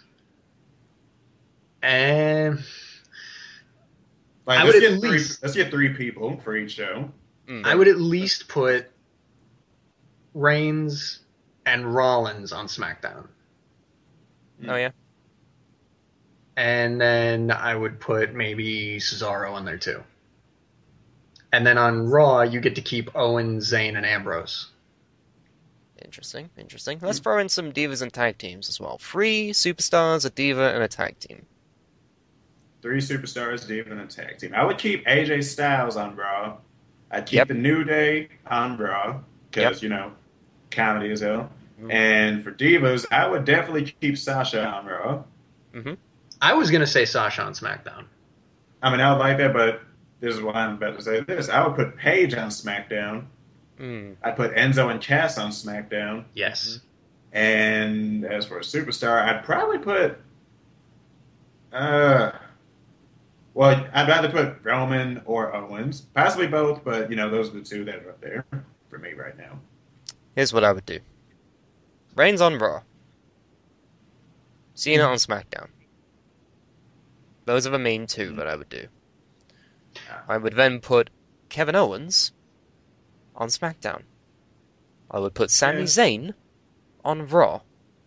and Like, let's get three people for each show. I would at least put Reigns and Rollins on SmackDown. Oh, yeah? And then I would put maybe Cesaro on there too. And then on Raw, you get to keep Owen, Zayn, and Ambrose. Interesting. Let's throw in some divas and tag teams as well. 3 superstars, a diva, and a tag team. 3 superstars, diva, and a tag team. I would keep AJ Styles on Raw. I'd keep the New Day on Raw, because, comedy as hell. And for divas, I would definitely keep Sasha on Raw. Mm-hmm. I was going to say Sasha on SmackDown. I mean, I would like that, but this is what I'm about to say. I would put Paige on SmackDown. I'd put Enzo and Cass on SmackDown. Yes. And as for a superstar, I'd probably put... I'd rather put Roman or Owens. Possibly both, but, those are the 2 that are up there for me right now. Here's what I would do. Reigns on Raw. Cena on SmackDown. Those are the main 2 that I would do. I would then put Kevin Owens on SmackDown. I would put Sami Zayn on Raw.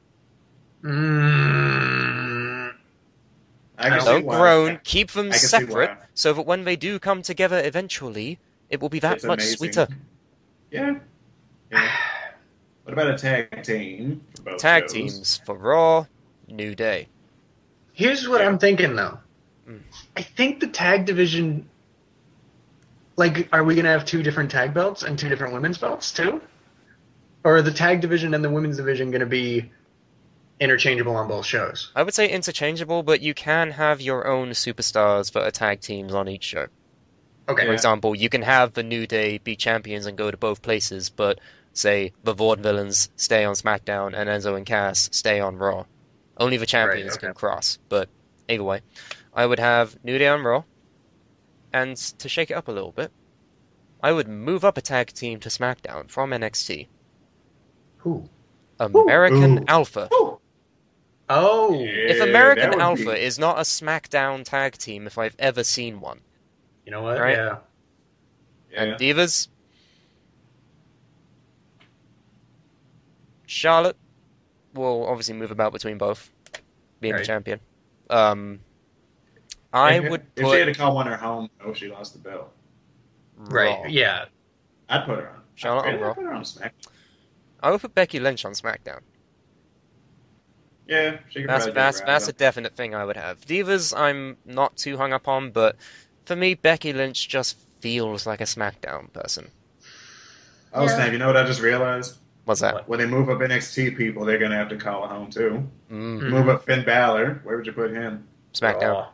Don't groan. Keep them separate so that when they do come together eventually, it will be that much sweeter. Yeah. What about a tag team for both Tag shows? teams for Raw, New Day. Here's what I'm thinking, though. I think the tag division... Like, are we going to have 2 different tag belts and 2 different women's belts, too? Or are the tag division and the women's division going to be interchangeable on both shows. I would say interchangeable, but you can have your own superstars that are tag teams on each show. Okay. For example, you can have the New Day be champions and go to both places, but say the Vaudevillains stay on SmackDown and Enzo and Cass stay on Raw. Only the champions can cross, but either way. I would have New Day on Raw, and to shake it up a little bit, I would move up a tag team to SmackDown from NXT. Who? American Alpha. Ooh. Oh. If American Alpha is not a SmackDown tag team, if I've ever seen one. You know what? Right? Yeah. And Divas? Charlotte will obviously move about between both, being the champion. I would put... If she had to call one her home, she lost the belt. Right, yeah. I'd put her on. Charlotte on Raw. I'd put her on SmackDown. I would put Becky Lynch on SmackDown. Yeah, she could that's a definite thing I would have. Divas, I'm not too hung up on, but for me, Becky Lynch just feels like a SmackDown person. Oh, snap, you know what I just realized? What's that? When they move up NXT people, they're going to have to call it home, too. Move up Finn Balor. Where would you put him? SmackDown.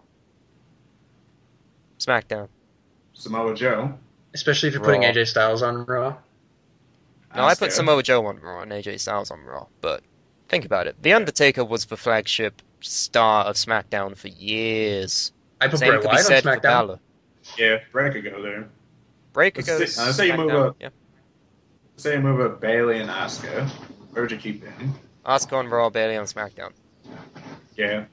SmackDown. Samoa Joe. Especially if you're putting AJ Styles on Raw. No, I put Samoa Joe on Raw and AJ Styles on Raw, but think about it. The Undertaker was the flagship star of SmackDown for years. I put Bray Wyatt on SmackDown. Yeah, Bray could go there. Bray could go to Let's say you move up. Yeah. Say you move up Bayley and Asuka. Where would you keep them? Asuka on Raw, Bayley on SmackDown. Yeah.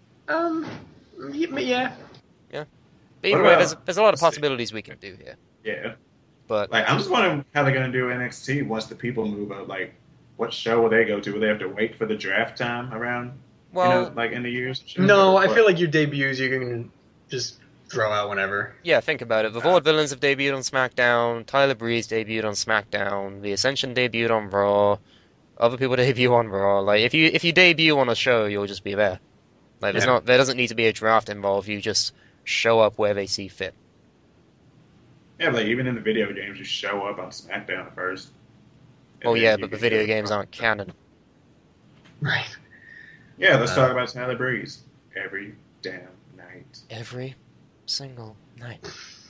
Yeah. Yeah. But either way, there's a lot of possibilities we can do here. Yeah. But I'm just wondering how they're going to do NXT once the people move up. Like, what show will they go to? Will they have to wait for the draft time around? Well, in the years? No, I feel like your debuts you can just throw out whenever. Yeah, think about it. The Vaudevillains have debuted on SmackDown. Tyler Breeze debuted on SmackDown. The Ascension debuted on Raw. Other people debut on Raw. Like, if you debut on a show, you'll just be there. Like, there doesn't need to be a draft involved. You just show up where they see fit. Yeah, like even in the video games, you show up on SmackDown first. Oh yeah, but the video games aren't canon. Right. Yeah, let's talk about Tyler Breeze every damn night. Every single night.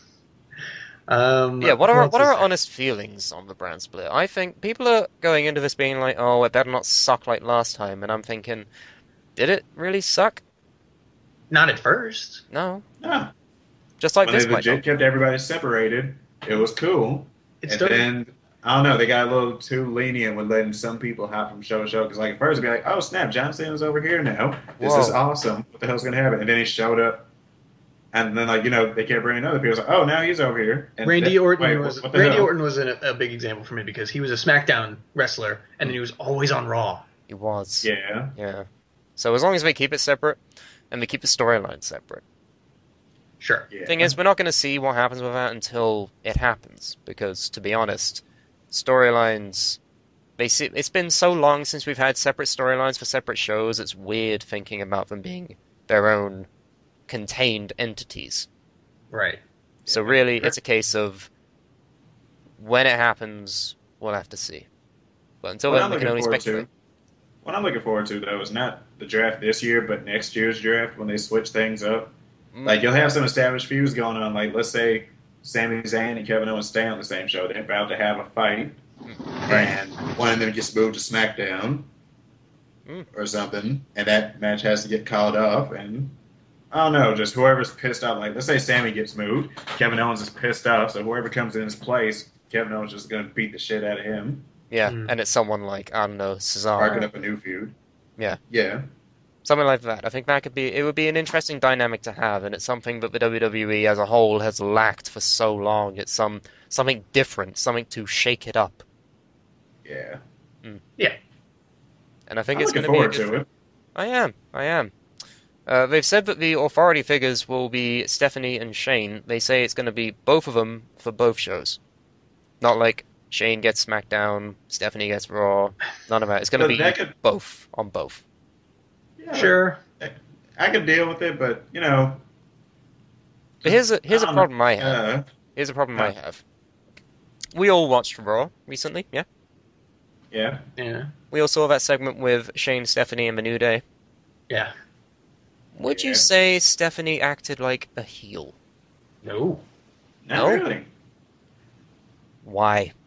Yeah, what are our honest feelings on the brand split? I think people are going into this being like, oh, it better not suck like last time, and I'm thinking, did it really suck? Not at first. No. No. Just like when this, they legit kept everybody separated, it was cool. Then, I don't know, they got a little too lenient with letting some people hop from show to show. Because like at first it'd be like, oh snap, John Cena's over here now. This is awesome. What the hell's going to happen? And then he showed up. And then, they kept bringing other people. Like, oh, now he's over here. And Randy Orton was a big example for me because he was a SmackDown wrestler, and then he was always on Raw. He was. Yeah. Yeah. So as long as they keep it separate, and they keep the storyline separate. Sure. Yeah. Thing is, we're not going to see what happens with that until it happens, because, to be honest, storylines... It's been so long since we've had separate storylines for separate shows, it's weird thinking about them being their own contained entities. Right. So really, it's a case of when it happens, we'll have to see. But until then, we can only speculate. What I'm looking forward to, though, is not the draft this year, but next year's draft when they switch things up. Like, you'll have some established feuds going on. Like, let's say Sami Zayn and Kevin Owens stay on the same show. They're about to have a fight. And one of them gets moved to SmackDown or something. And that match has to get called off. And I don't know, just whoever's pissed off. Like, let's say Sami gets moved. Kevin Owens is pissed off. So whoever comes in his place, Kevin Owens is just going to beat the shit out of him. Yeah, and it's someone like, I don't know, Cesaro. Sparking up a new feud. Yeah. Yeah. Something like that. I think it would be an interesting dynamic to have, and it's something that the WWE as a whole has lacked for so long. It's something different, something to shake it up. Yeah. Yeah. And I think it's going to be a good thing. I am. They've said that the authority figures will be Stephanie and Shane. They say it's going to be both of them for both shows. Not like Shane gets SmackDown, Stephanie gets Raw. None of that. It's going to be both on both. Yeah, sure. I could deal with it, but, But here's a problem I have. Here's a problem I have. We all watched Raw recently, yeah? Yeah. Yeah. We also saw that segment with Shane, Stephanie, and the New Day. Yeah. Would you Yeah. say Stephanie acted like a heel? No. Not No? really. Why?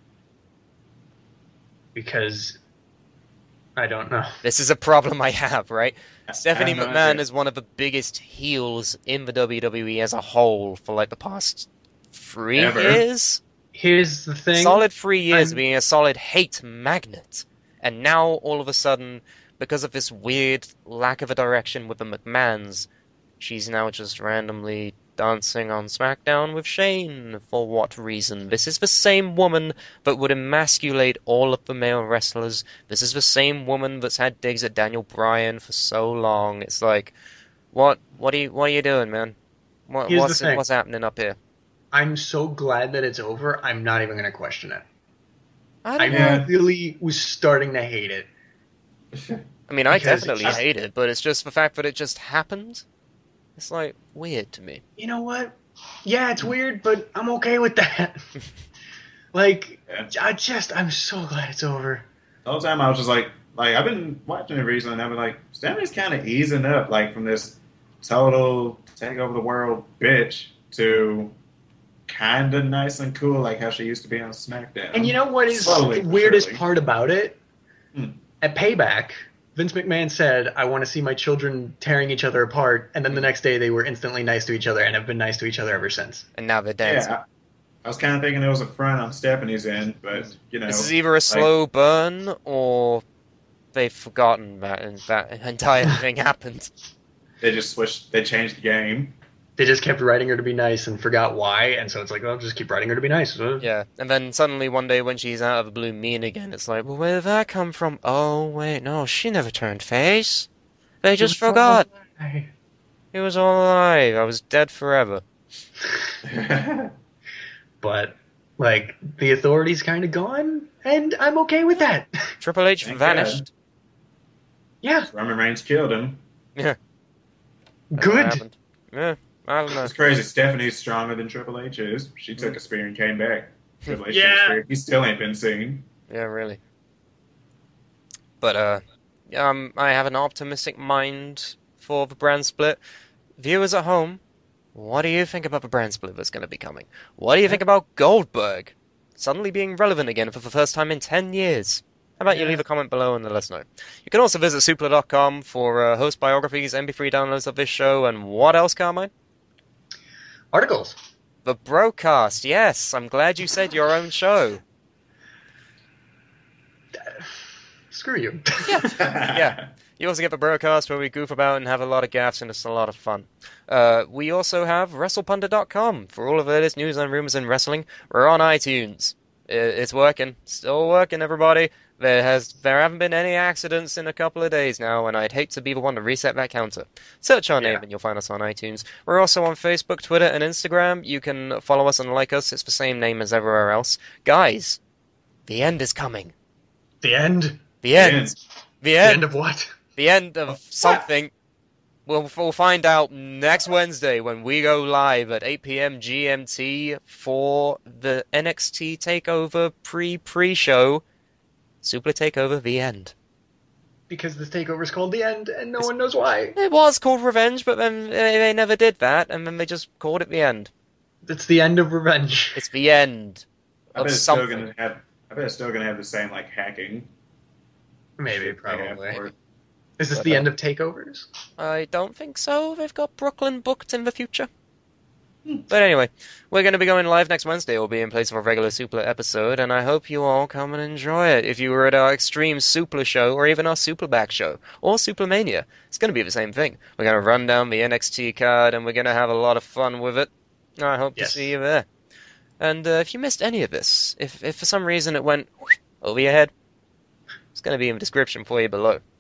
Because I don't know. This is a problem I have, right? Stephanie I have no McMahon idea. is one of the biggest heels in the WWE as a whole for like the past 3 Ever. years. Here's the thing. Solid 3 years I'm- being a solid hate magnet. And now, all of a sudden, because of this weird lack of a direction with the McMahons, she's now just randomly dancing on SmackDown with Shane. For what reason? This is the same woman that would emasculate all of the male wrestlers. This is the same woman that's had digs at Daniel Bryan for so long. It's like, what are you doing, man? Here's the thing. What's happening up here? I'm so glad that it's over. I'm not even going to question it. I I don't know. Yeah. really was starting to hate it. I mean, I Because definitely it's- hate it, but it's just the fact that it just happened. It's like weird to me. You know what? Yeah, it's weird, but I'm okay with that. Like, Yeah. I'm so glad it's over. The whole time I was just like I've been watching it recently, and I've been like, Stephanie's kind of easing up, like from this total take over the world bitch to kind of nice and cool, like how she used to be on SmackDown. And you know what is Slowly, the weirdest surely. part about it? Hmm. At Payback, Vince McMahon said, I want to see my children tearing each other apart, and then the next day they were instantly nice to each other and have been nice to each other ever since. And now they're dancing. Yeah, I was kind of thinking it was a front on Stephanie's end, but you know, This is either a slow burn or they've forgotten that and that entire thing happened. they just switched, they changed the game. They just kept writing her to be nice and forgot why, and so it's like, well, just keep writing her to be nice. Yeah, and then suddenly one day when she's out of the blue mean again, it's like, well, where did that come from? Oh, wait, no, she never turned face. They just forgot. It was all a lie. I was dead forever. But, like, the authority's kind of gone, and I'm okay with that. Triple H Thank vanished. Yeah, Roman Reigns killed him. Yeah. That's what good. happened. Yeah, I don't know. It's crazy. Stephanie's stronger than Triple H is. She took a spear and came back. Triple H took Yeah. a spear. He still ain't been seen. Yeah, really. But, I have an optimistic mind for the brand split. Viewers at home, what do you think about the brand split that's going to be coming? What do you think about Goldberg suddenly being relevant again for the first time in 10 years? How about you leave a comment below and let us know. You can also visit supla.com for host biographies, MP3 downloads of this show, and what else, Carmine? Articles. The Broadcast, yes. I'm glad you said your own show. Screw you. Yeah. You also get the Broadcast where we goof about and have a lot of gaffes, and it's a lot of fun. We also have WrestlePundit.com for all of the latest news and rumors in wrestling. We're on iTunes. It's working. Still working, everybody. There haven't been any accidents in a couple of days now, and I'd hate to be the one to reset that counter. Search our name and you'll find us on iTunes. We're also on Facebook, Twitter, and Instagram. You can follow us and like us. It's the same name as everywhere else. Guys, the end is coming. The end? The end. The The end. end of what? The end of something. We'll find out next Wednesday when we go live at 8 p.m. GMT for the NXT TakeOver pre-show. Super TakeOver, the end. Because this takeover's called The End, and no one knows why. It was called Revenge, but then they never did that, and then they just called it the end. It's the end of revenge. It's the end I of bet it's still something. gonna have. I bet it's still gonna have the same like hacking. Maybe, they have probably. for it. Is this the end of takeovers? I don't think so. They've got Brooklyn booked in the future. But anyway, we're going to be going live next Wednesday. We'll be in place of a regular Supla episode, and I hope you all come and enjoy it. If you were at our Extreme Supla show, or even our Suplaback show, or Suplamania, it's going to be the same thing. We're going to run down the NXT card, and we're going to have a lot of fun with it. I hope to see you there. And if you missed any of this, if for some reason it went over your head, it's going to be in the description for you below.